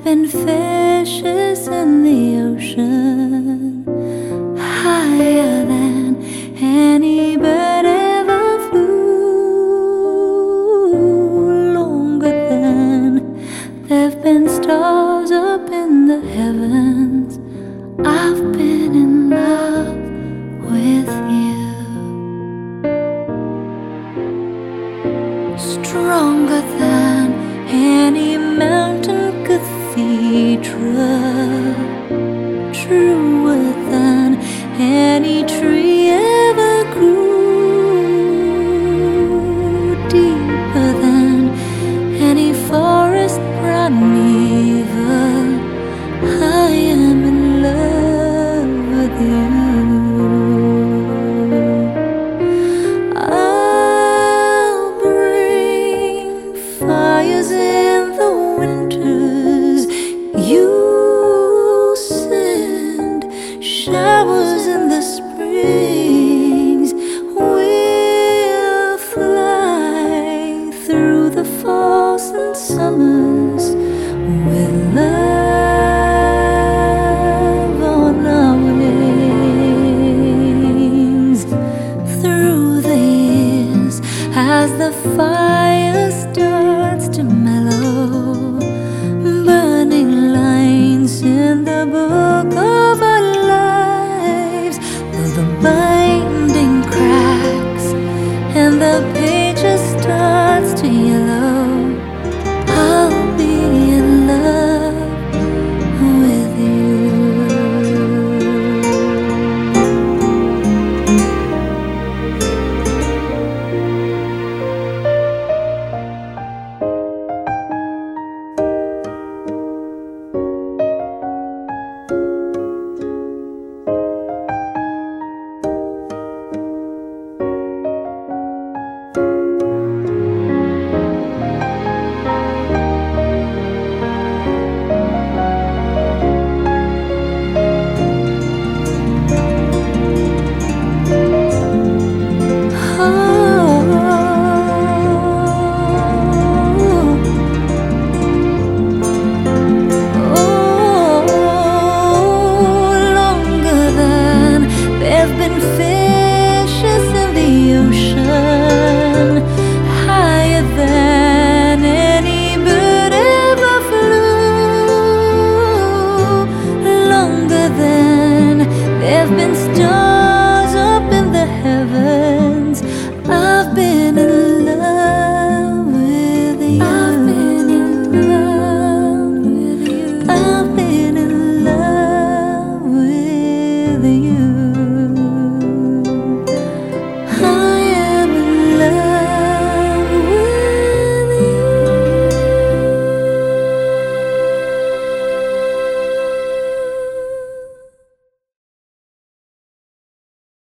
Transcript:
been fishes in the ocean, higher than any bird ever flew, longer than there've been stars up in the heavens. I've been in love with you, stronger than any mountain cathedral, truer than any tree ever grew, deeper than any forest primeval. I am in love with you. I'll bring fires in